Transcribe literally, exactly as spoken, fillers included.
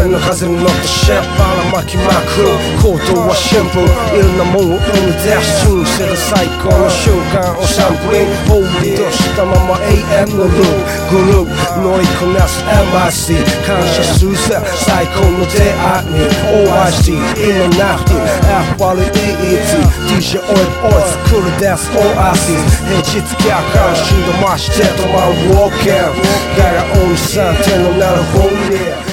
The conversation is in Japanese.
天の風に乗ってシェッばらまきまくる行動はシンプルいろんなもんを生み出しチューンする最高の瞬間をサンプリングホーリーとしたまま永遠のルーグループ乗りこなす エムアイシー 感謝するぜ最高の出会いに オーアイシー 今なくて エフワールイーイーティー ディージェー オイルオイ作るです オーアイシー 平日客観心度増して止まるウォーキングだが大西さん手のなるホーリー